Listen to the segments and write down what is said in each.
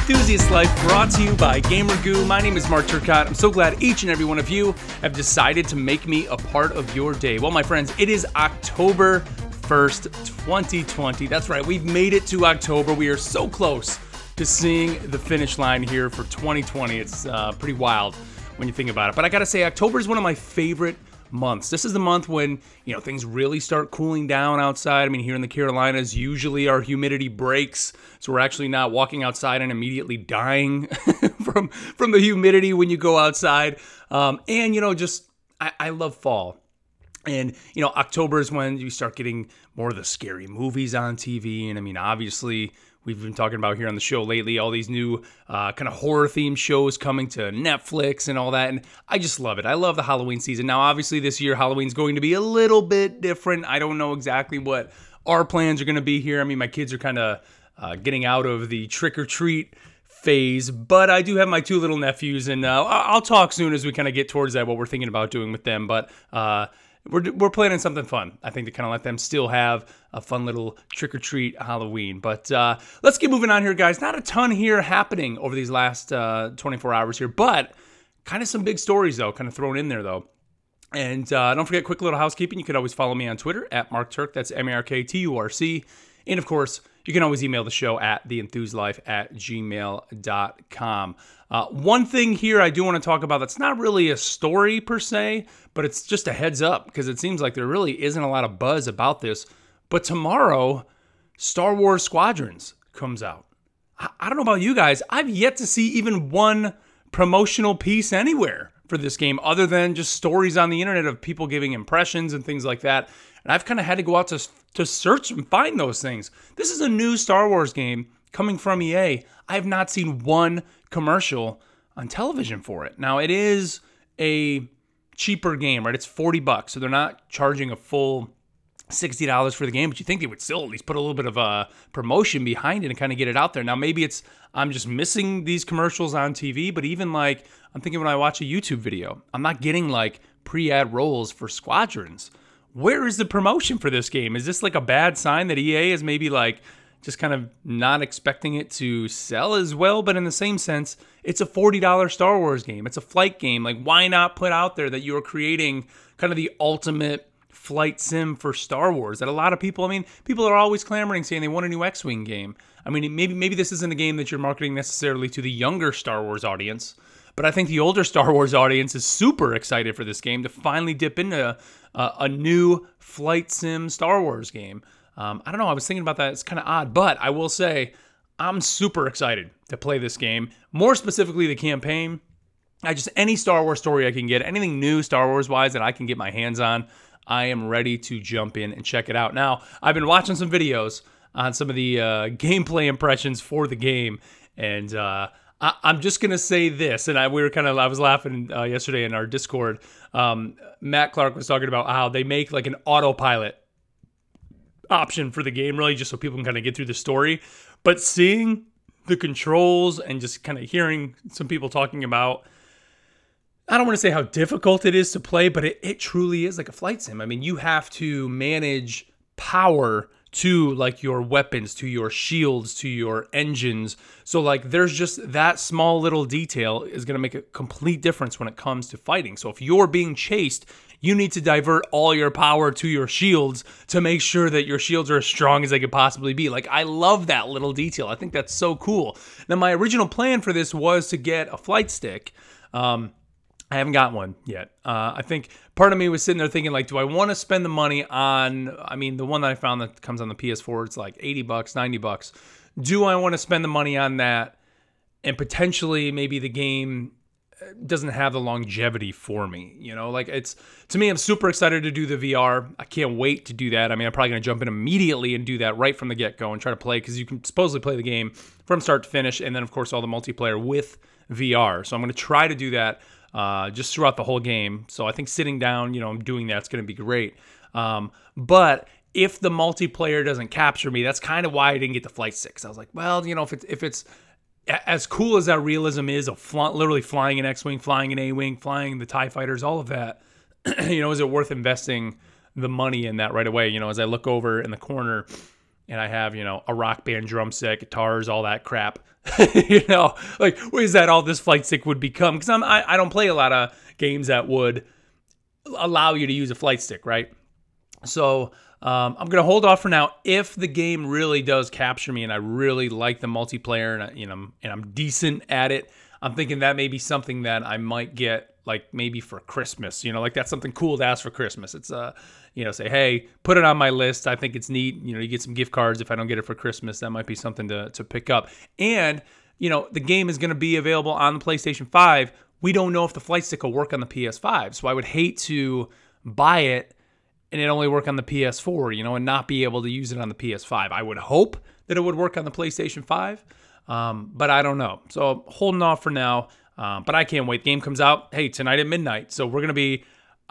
Enthusiast Life, brought to you by GamerGoo. My name is Mark Turcotte. I'm so glad each and every one of you have decided to make me a part of your day. Well, my friends, it is October 1st, 2020. That's right, we've made it to October. We are so close to seeing the finish line here for 2020. It's pretty wild when you think about it. But I gotta say, October is one of my favorite months. This is the month when, things really start cooling down outside. I mean, here in the Carolinas, usually our humidity breaks, so we're actually not walking outside and immediately dying from the humidity when you go outside. I love fall. And, October is when you start getting more of the scary movies on TV. And I mean, obviously, we've been talking about here on the show lately, all these new kind of horror-themed shows coming to Netflix and all that. And I just love it. I love the Halloween season. Now, obviously, this year, Halloween's going to be a little bit different. I don't know exactly what our plans are going to be here. I mean, my kids are kind of getting out of the trick-or-treat phase, but I do have my two little nephews, and I'll talk soon as we kind of get towards that, what we're thinking about doing with them. But we're planning something fun, I think, to kind of let them still have a fun little trick-or-treat Halloween. But let's get moving on here, guys. Not a ton here happening over these last 24 hours here, but kind of some big stories, though, kind of thrown in there, though. And don't forget, quick little housekeeping. You can always follow me on Twitter, at MarkTurk. That's MarkTurc. And, of course, you can always email the show at theenthuslife@gmail.com. One thing here I do want to talk about that's not really a story per se, but it's just a heads up because it seems like there really isn't a lot of buzz about this. But tomorrow, Star Wars Squadrons comes out. I don't know about you guys. I've yet to see even one promotional piece anywhere for this game other than just stories on the internet of people giving impressions and things like that. And I've kind of had to go out to search and find those things. This is a new Star Wars game coming from EA. I have not seen one commercial on television for it. Now, it is a cheaper game, right? It's $40, so they're not charging a full $60 for the game, but you think they would still at least put a little bit of a promotion behind it and kind of get it out there. Now, maybe I'm just missing these commercials on TV, but even like, I'm thinking when I watch a YouTube video, I'm not getting like pre-ad rolls for Squadrons. Where is the promotion for this game? Is this like a bad sign that EA is maybe like just kind of not expecting it to sell as well? But in the same sense, it's a $40 Star Wars game. It's a flight game. Like, why not put out there that you're creating kind of the ultimate flight sim for Star Wars? That a lot of people are always clamoring, saying they want a new X-Wing game. I mean, maybe this isn't a game that you're marketing necessarily to the younger Star Wars audience, but I think the older Star Wars audience is super excited for this game to finally dip into a new flight sim Star Wars game. I don't know. I was thinking about that. It's kind of odd, but I will say I'm super excited to play this game. More specifically, the campaign. Any Star Wars story I can get, anything new Star Wars wise that I can get my hands on, I am ready to jump in and check it out. Now, I've been watching some videos on some of the gameplay impressions for the game, and I'm just gonna say this, and I was laughing yesterday in our Discord. Matt Clark was talking about how they make like an autopilot option for the game, really just so people can kind of get through the story. But seeing the controls and just kind of hearing some people talking about, I don't want to say how difficult it is to play, but it truly is like a flight sim. I mean, you have to manage power to like your weapons, to your shields, to your engines. So like there's just that small little detail is going to make a complete difference when it comes to fighting. So if you're being chased, you need to divert all your power to your shields to make sure that your shields are as strong as they could possibly be. Like, I love that little detail. I think that's so cool. Now, my original plan for this was to get a flight stick. I haven't got one yet. I think part of me was sitting there thinking, like, do I want to spend the money on, the one that I found that comes on the PS4, it's like $80, $90. Do I want to spend the money on that and potentially maybe the game doesn't have the longevity for me? To me, I'm super excited to do the VR. I can't wait to do that. I'm probably going to jump in immediately and do that right from the get-go and try to play, because you can supposedly play the game from start to finish, and then, of course, all the multiplayer with VR. So I'm going to try to do that just throughout the whole game. So I think sitting down, doing that's going to be great. But if the multiplayer doesn't capture me, that's kind of why I didn't get the flight stick. I was like, well, if it's as cool as that realism is of literally flying an X-Wing, flying an A-Wing, flying the TIE fighters, all of that, is it worth investing the money in that right away? As I look over in the corner and I have, a Rock Band drum set, guitars, all that crap, like, what is that all this flight stick would become? Because I don't play a lot of games that would allow you to use a flight stick, right? So I'm going to hold off for now. If the game really does capture me and I really like the multiplayer and I'm decent at it, I'm thinking that may be something that I might get, like, maybe for Christmas. Like, that's something cool to ask for Christmas. It's say, hey, put it on my list. I think it's neat. You get some gift cards if I don't get it for Christmas. That might be something to pick up. And the game is going to be available on the PlayStation 5. We don't know if the flight stick will work on the PS5. So I would hate to buy it and it only work on the PS4, and not be able to use it on the PS5. I would hope that it would work on the PlayStation 5, but I don't know. So holding off for now, but I can't wait. Game comes out, tonight at midnight. So we're going to be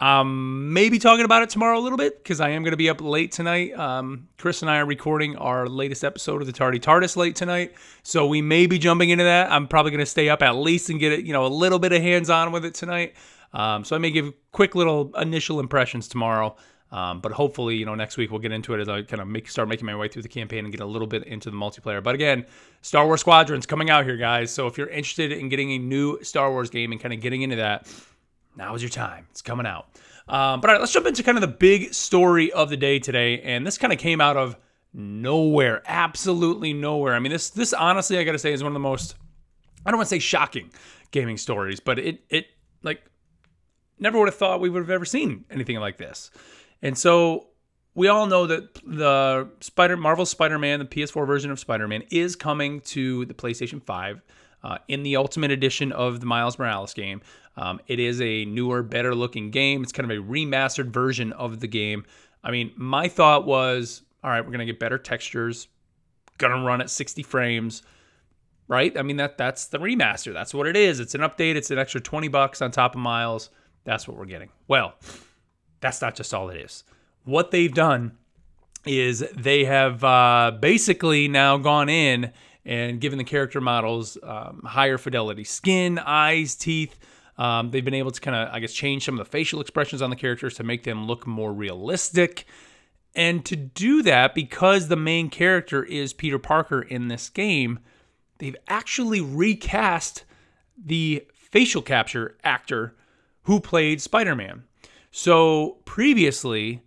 maybe talking about it tomorrow a little bit, because I am going to be up late tonight. Chris and I are recording our latest episode of the Tardy TARDIS late tonight, so we may be jumping into that. I'm probably going to stay up at least and get it, a little bit of hands-on with it tonight. So I may give quick little initial impressions tomorrow. But hopefully, next week we'll get into it as I kind of start making my way through the campaign and get a little bit into the multiplayer. But again, Star Wars Squadron's coming out here, guys. So if you're interested in getting a new Star Wars game and kind of getting into that, now is your time. It's coming out. But all right, let's jump into kind of the big story of the day today. And this kind of came out of nowhere, absolutely nowhere. I mean, this honestly, I got to say, is one of the most, I don't want to say shocking gaming stories, but it like, never would have thought we would have ever seen anything like this. And so we all know that the Marvel Spider-Man, the PS4 version of Spider-Man, is coming to the PlayStation 5 in the Ultimate Edition of the Miles Morales game. It is a newer, better-looking game. It's kind of a remastered version of the game. I mean, my thought was, all right, we're going to get better textures, going to run at 60 frames, right? I mean, that's the remaster. That's what it is. It's an update. It's an extra $20 on top of Miles. That's what we're getting. Well, that's not just all it is. What they've done is they have basically now gone in and given the character models higher fidelity skin, eyes, teeth. They've been able to kind of, change some of the facial expressions on the characters to make them look more realistic. And to do that, because the main character is Peter Parker in this game, they've actually recast the facial capture actor who played Spider-Man. So previously,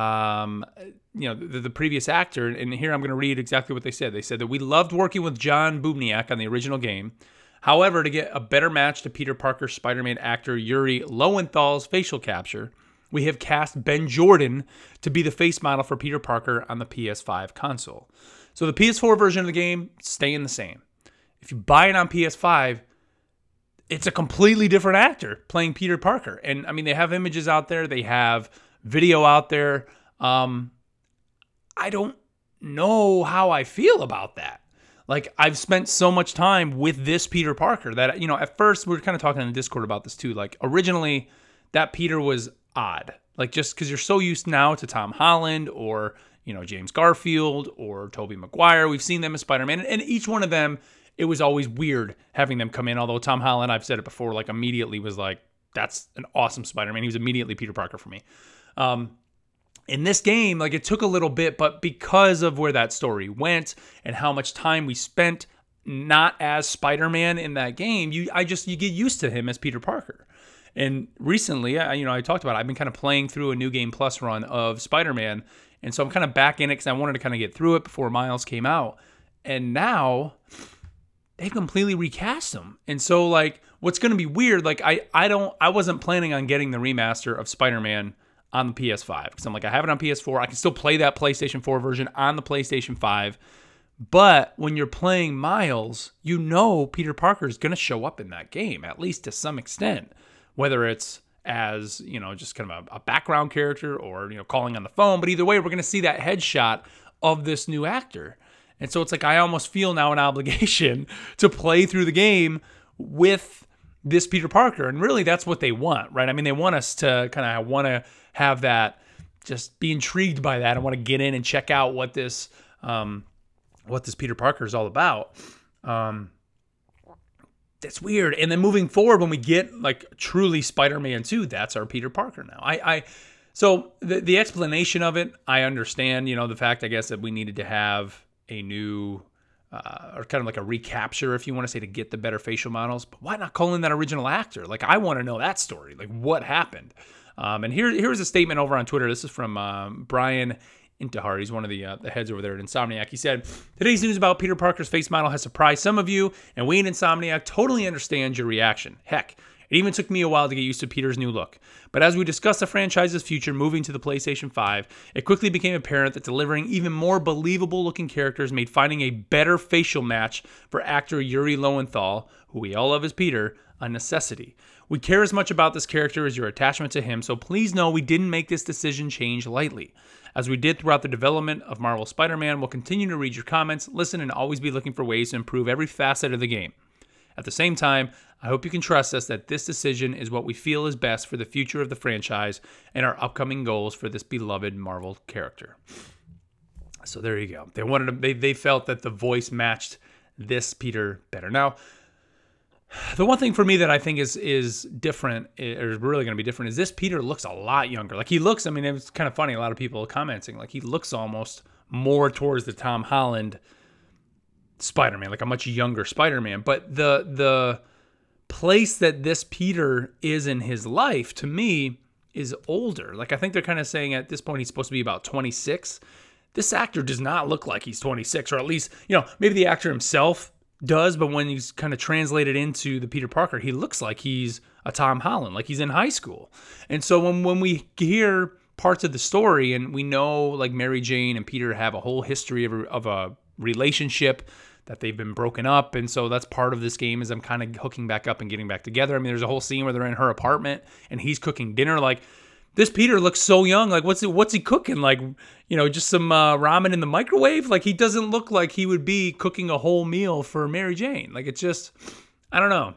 the previous actor, and here I'm going to read exactly what they said. They said that we loved working with John Bubniak on the original game. However, to get a better match to Peter Parker Spider-Man actor Yuri Lowenthal's facial capture, we have cast Ben Jordan to be the face model for Peter Parker on the PS5 console. So the PS4 version of the game, staying the same. If you buy it on PS5, it's a completely different actor playing Peter Parker. And I mean, they have images out there. They have video out there. I don't know how I feel about that. Like, I've spent so much time with this Peter Parker that, at first we were kind of talking in the Discord about this too. Like, originally that Peter was odd. Like, just because you're so used now to Tom Holland or, James Garfield or Tobey Maguire. We've seen them as Spider-Man, and each one of them, it was always weird having them come in. Although Tom Holland, I've said it before, like, immediately was like, that's an awesome Spider-Man. He was immediately Peter Parker for me. In this game, like, it took a little bit, but because of where that story went and how much time we spent not as Spider-Man in that game, you get used to him as Peter Parker. And recently, I talked about it, I've been kind of playing through a New Game Plus run of Spider-Man, and so I'm kind of back in it because I wanted to kind of get through it before Miles came out. And now they've completely recast him. And so, like, what's going to be weird, like, I wasn't planning on getting the remaster of Spider-Man on the PS5 because I'm like, I have it on PS4. I can still play that PlayStation 4 version on the PlayStation 5. But when you're playing Miles, Peter Parker is going to show up in that game, at least to some extent, whether it's as, just kind of a background character or, calling on the phone. But either way, we're going to see that headshot of this new actor. And so it's like, I almost feel now an obligation to play through the game with this Peter Parker. And really, that's what they want, right? I mean, they want us to kind of want to have that, just be intrigued by that. I want to get in and check out what this Peter Parker is all about. That's weird. And then moving forward, when we get, like, truly Spider-Man 2, that's our Peter Parker now. So the explanation of it, I understand, the fact, I guess, that we needed to have a new, or kind of like a recapture, if you want to say, to get the better facial models. But why not call in that original actor? Like, I want to know that story. Like, what happened? And here's a statement over on Twitter. This is from Brian Intihar. He's one of the heads over there at Insomniac. He said, "Today's news about Peter Parker's face model has surprised some of you, and we at Insomniac totally understand your reaction. Heck, it even took me a while to get used to Peter's new look. But as we discussed the franchise's future moving to the PlayStation 5, it quickly became apparent that delivering even more believable-looking characters made finding a better facial match for actor Yuri Lowenthal, who we all love as Peter, a necessity. We care as much about this character as your attachment to him, so please know we didn't make this decision change lightly. As we did throughout the development of Marvel Spider-Man, we'll continue to read your comments, listen, and always be looking for ways to improve every facet of the game. At the same time, I hope you can trust us that this decision is what we feel is best for the future of the franchise and our upcoming goals for this beloved Marvel character." So there you go. They felt that the voice matched this Peter better. Now, the one thing for me that I think is different, or is really going to be different, is this Peter looks a lot younger. Like, he looks, I mean, it was kind of funny, a lot of people commenting, like, he looks almost more towards the Tom Holland Spider-Man, like a much younger Spider-Man. But the place that this Peter is in his life, to me, is older. Like, I think they're kind of saying at this point he's supposed to be about 26. This actor does not look like he's 26, or at least, maybe the actor himself does, but when he's kind of translated into the Peter Parker, he looks like he's a Tom Holland, like he's in high school. And so when we hear parts of the story, and we know, like, Mary Jane and Peter have a whole history of a relationship, that they've been broken up, and so that's part of this game, is I'm kind of hooking back up and getting back together. I mean, there's a whole scene where they're in her apartment and he's cooking dinner. Like, this Peter looks so young. Like, what's he cooking? Like, just some ramen in the microwave? Like, he doesn't look like he would be cooking a whole meal for Mary Jane. Like, it's just, I don't know.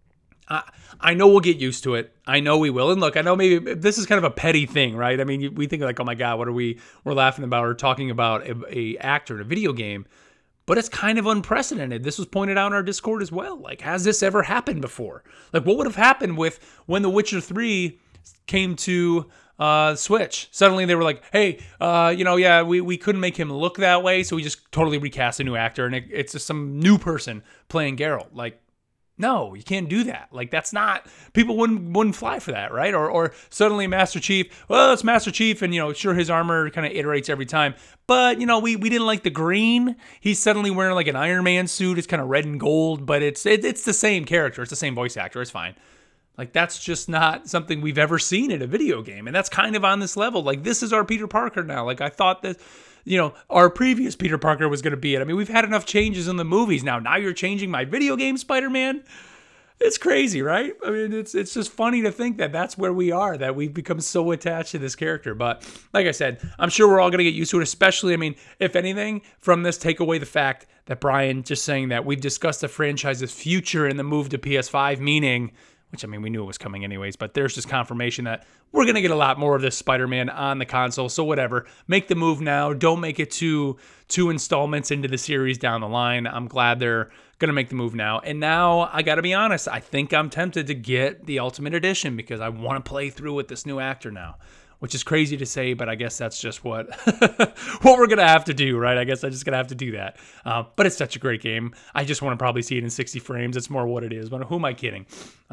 I know we'll get used to it. I know we will. And look, I know maybe this is kind of a petty thing, right? I mean, we think like, oh my God, we're laughing about or talking about a actor in a video game. But it's kind of unprecedented. This was pointed out in our Discord as well. Like, has this ever happened before? Like, what would have happened when The Witcher 3 came to Switch? Suddenly they were like, hey, we couldn't make him look that way, so we just totally recast a new actor, and it's just some new person playing Geralt. Like, no, you can't do that. Like, that's not, people wouldn't fly for that, right? Or suddenly Master Chief, well, it's Master Chief, and sure, his armor kind of iterates every time, but we didn't like the green. He's suddenly wearing like an Iron Man suit. It's kind of red and gold, but it's the same character. It's the same voice actor. It's fine. Like, that's just not something we've ever seen in a video game, and that's kind of on this level. Like, this is our Peter Parker now. Like, I thought that our previous Peter Parker was going to be it. I mean, we've had enough changes in the movies now. Now you're changing my video game Spider-Man? It's crazy, right? I mean, it's just funny to think that that's where we are, that we've become so attached to this character. But like I said, I'm sure we're all going to get used to it, especially, I mean, if anything, from this, take away the fact that Brian just saying that we've discussed the franchise's future in the move to PS5, meaning, which, I mean, we knew it was coming anyways, but there's just confirmation that we're going to get a lot more of this Spider-Man on the console. So whatever, make the move now. Don't make it two installments into the series down the line. I'm glad they're going to make the move now. And now, I got to be honest, I think I'm tempted to get the Ultimate Edition because I want to play through with this new actor now, which is crazy to say, but I guess that's just what we're going to have to do, right? I guess I'm just going to have to do that. But it's such a great game. I just want to probably see it in 60 frames. It's more what it is. But who am I kidding?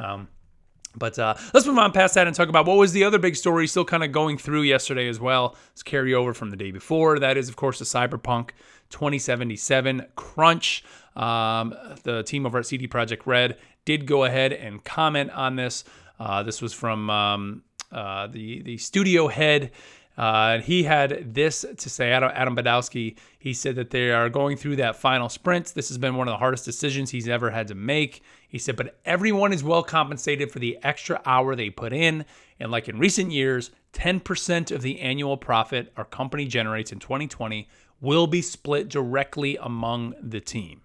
But let's move on past that and talk about what was the other big story still kind of going through yesterday as well. It's carryover from the day before. That is, of course, the Cyberpunk 2077 crunch. The team over at CD Projekt Red did go ahead and comment on this. This was from the studio head. He had this to say, Adam Badowski. He said that they are going through that final sprint. This has been one of the hardest decisions he's ever had to make. He said, but everyone is well compensated for the extra hour they put in. And like in recent years, 10% of the annual profit our company generates in 2020 will be split directly among the team.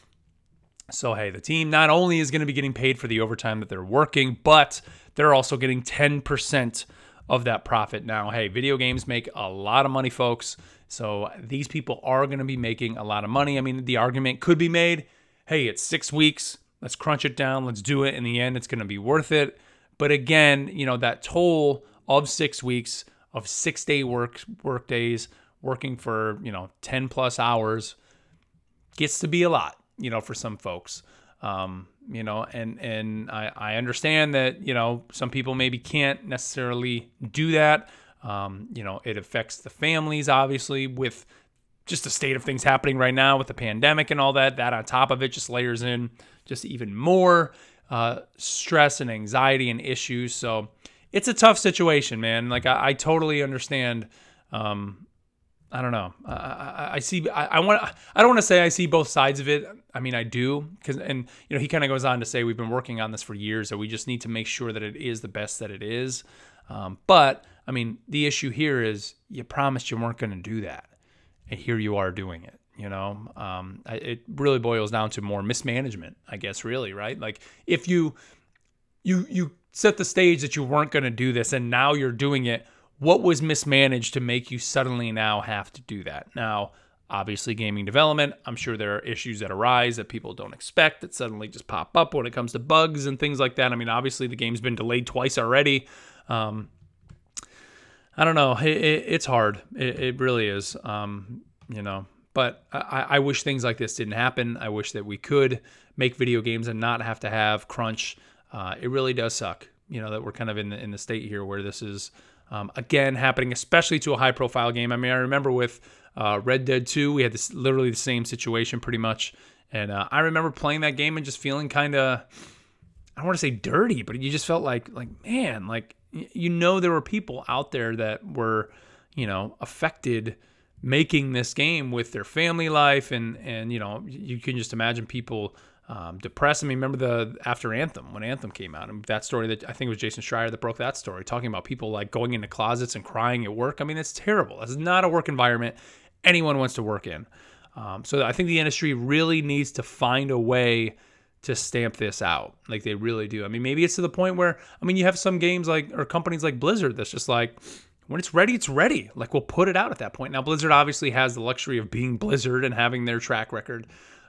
So, hey, the team not only is going to be getting paid for the overtime that they're working, but they're also getting 10% of that profit. Now, hey, video games make a lot of money, folks. So these people are going to be making a lot of money. I mean, the argument could be made, hey, it's 6 weeks. Let's crunch it down. Let's do it. In the end, it's going to be worth it. But again, that toll of 6 weeks of 6-day work days, working for 10 plus hours gets to be a lot, for some folks. And I understand that, some people maybe can't necessarily do that. It affects the families, obviously, with just the state of things happening right now with the pandemic and all that. That on top of it just layers in just even more stress and anxiety and issues. So it's a tough situation, man. Like I totally understand. I don't know. I don't want to say I see both sides of it. I mean, I do, and he kind of goes on to say we've been working on this for years, so we just need to make sure that it is the best that it is. But I mean, the issue here is you promised you weren't going to do that, and here you are doing it. It really boils down to more mismanagement, I guess. Really, right? Like if you set the stage that you weren't going to do this, and now you're doing it. What was mismanaged to make you suddenly now have to do that? Now, obviously, gaming development, I'm sure there are issues that arise that people don't expect that suddenly just pop up when it comes to bugs and things like that. I mean, obviously, the game's been delayed twice already. I don't know. It's hard. It really is, But I wish things like this didn't happen. I wish that we could make video games and not have to have crunch. It really does suck, that we're kind of in the state here where this is... again, happening, especially to a high-profile game. I mean, I remember with Red Dead 2, we had literally the same situation pretty much. And I remember playing that game and just feeling kind of, I don't want to say dirty, but you just felt like man, like, there were people out there that were, affected making this game with their family life. And you can just imagine people... depressed. I mean, remember after Anthem, when Anthem came out, and that story that I think it was Jason Schreier that broke that story, talking about people like going into closets and crying at work. I mean, it's terrible. That's not a work environment anyone wants to work in. So I think the industry really needs to find a way to stamp this out. Like they really do. I mean, maybe it's to the point where, you have some games or companies like Blizzard that's just like, when it's ready, it's ready. Like we'll put it out at that point. Now, Blizzard obviously has the luxury of being Blizzard and having their track record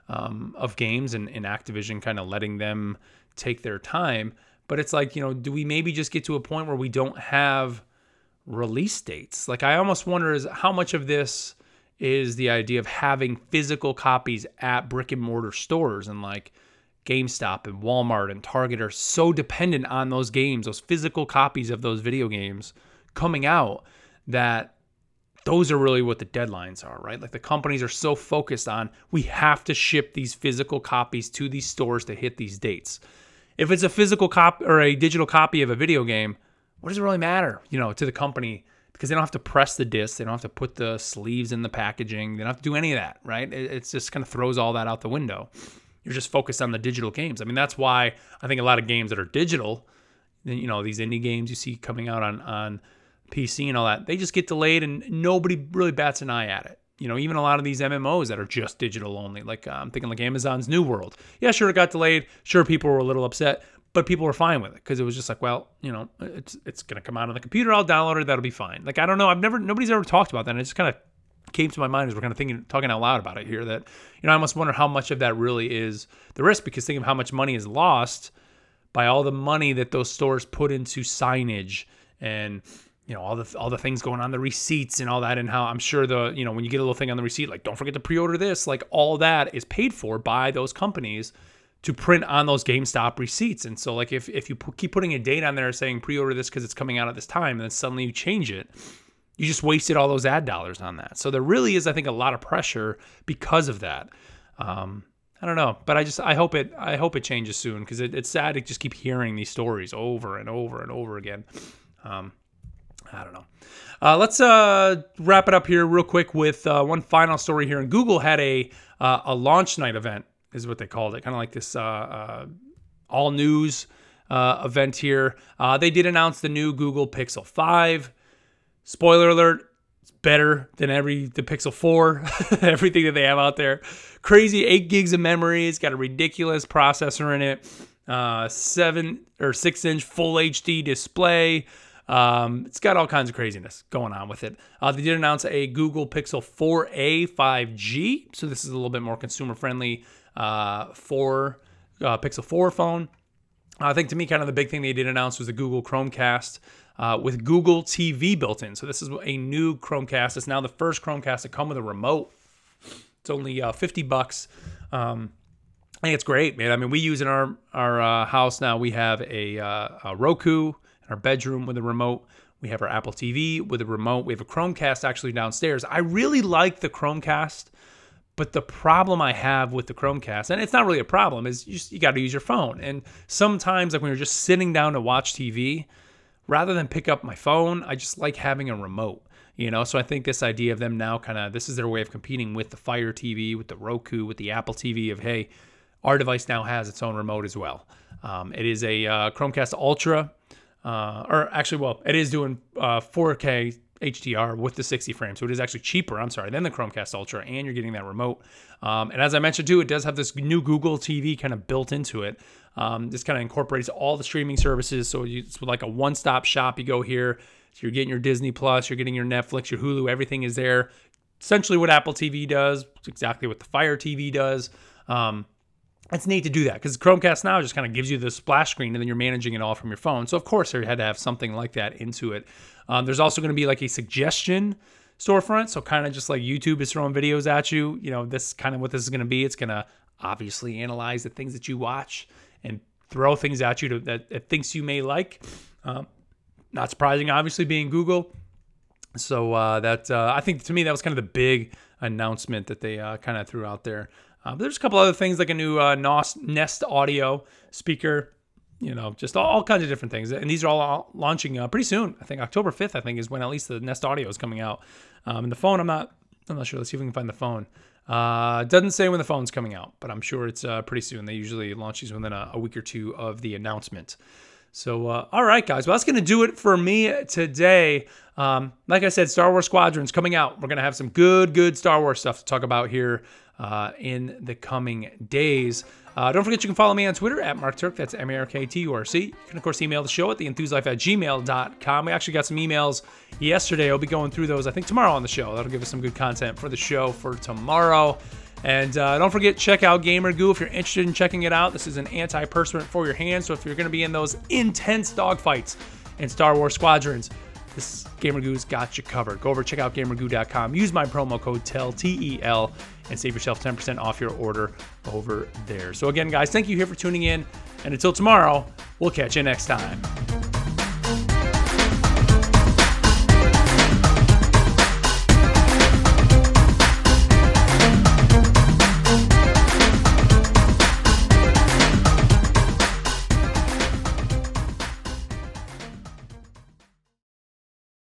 of games and Activision kind of letting them take their time. But it's like, do we maybe just get to a point where we don't have release dates? Like I almost wonder is how much of this is the idea of having physical copies at brick and mortar stores, and like GameStop and Walmart and Target are so dependent on those games, those physical copies of those video games coming out, that those are really what the deadlines are, right? Like the companies are so focused on, we have to ship these physical copies to these stores to hit these dates. If it's a physical copy or a digital copy of a video game, what does it really matter, to the company? Because they don't have to press the disc. They don't have to put the sleeves in the packaging. They don't have to do any of that, right? It's just kind of throws all that out the window. You're just focused on the digital games. I mean, that's why I think a lot of games that are digital, these indie games you see coming out on PC and all that, they just get delayed and nobody really bats an eye at it. Even a lot of these MMOs that are just digital only, like I'm thinking like Amazon's New World. Yeah, sure, it got delayed. Sure, people were a little upset, but people were fine with it because it was just like, well, it's going to come out on the computer. I'll download it. That'll be fine. Like, I don't know. Nobody's ever talked about that. And it just kind of came to my mind as we're kind of talking out loud about it here that, I almost wonder how much of that really is the risk, because think of how much money is lost by all the money that those stores put into signage and, all the things going on, the receipts and all that, and how I'm sure when you get a little thing on the receipt, like don't forget to pre-order this, like all that is paid for by those companies to print on those GameStop receipts. And so like if you keep putting a date on there saying pre-order this because it's coming out at this time, and then suddenly you change it, you just wasted all those ad dollars on that. So there really is, I think, a lot of pressure because of that. I don't know, but I hope it changes soon, because it's sad to just keep hearing these stories over and over and over again. I don't know. Let's wrap it up here real quick with one final story here. And Google had a launch night event, is what they called it, kind of like this all news event here. They did announce the new Google Pixel 5. Spoiler alert, it's better than the Pixel 4, everything that they have out there. Crazy 8 gigs of memory. It's got a ridiculous processor in it. 7 or 6-inch full HD display. It's got all kinds of craziness going on with it. They did announce a Google Pixel 4a 5G. So this is a little bit more consumer friendly Pixel 4 phone. I think to me, kind of the big thing they did announce was the Google Chromecast. with Google TV built in. So this is a new Chromecast. It's now the first Chromecast to come with a remote. It's only $50. I think it's great, man. I mean, we use in our house now. We have a Roku in our bedroom with a remote. We have our Apple TV with a remote. We have a Chromecast actually downstairs. I really like the Chromecast, but the problem I have with the Chromecast, and it's not really a problem, is you got to use your phone. And sometimes, like when you're just sitting down to watch TV, rather than pick up my phone, I just like having a remote. So I think this idea of them now this is their way of competing with the Fire TV, with the Roku, with the Apple TV of, hey, our device now has its own remote as well. It is a Chromecast Ultra, it is doing 4K HDR with the 60 frames. So it is actually cheaper, than the Chromecast Ultra, and you're getting that remote. And as I mentioned too, it does have this new Google TV kind of built into it. This kind of incorporates all the streaming services. So it's like a one-stop shop. You go here, so you're getting your Disney Plus, you're getting your Netflix, your Hulu, everything is there. Essentially what Apple TV does, it's exactly what the Fire TV does. It's neat to do that because Chromecast now just kind of gives you the splash screen and then you're managing it all from your phone. So of course they had to have something like that into it. There's also going to be like a suggestion storefront. So kind of just like YouTube is throwing videos at you, this kind of what this is going to be. It's going to obviously analyze the things that you watch and throw things at you that it thinks you may like. Not surprising, obviously, being Google. So I think to me that was kind of the big announcement that they kind of threw out there. But there's a couple other things like a new Nest Audio speaker, just all kinds of different things. And these are all launching pretty soon. I think October 5th, I think, is when at least the Nest Audio is coming out. And the phone, I'm not sure. Let's see if we can find the phone. It doesn't say when the phone's coming out, but I'm sure it's pretty soon. They usually launch these within a week or two of the announcement. So, all right, guys. Well, that's going to do it for me today. Like I said, Star Wars Squadron's coming out. We're going to have some good Star Wars stuff to talk about here in the coming days. Don't forget you can follow me on Twitter at Mark Turk. That's MarkTurc. You can, of course, email the show at theenthuselife@gmail.com. We actually got some emails yesterday. I'll be going through those, I think, tomorrow on the show. That'll give us some good content for the show for tomorrow. And don't forget, check out GamerGoo if you're interested in checking it out. This is an antiperspirant for your hands. So if you're going to be in those intense dogfights in Star Wars Squadrons, this GamerGoo's got you covered. Go over, check out GamerGoo.com. Use my promo code TEL, T-E-L, and save yourself 10% off your order over there. So again, guys, thank you here for tuning in. And until tomorrow, we'll catch you next time.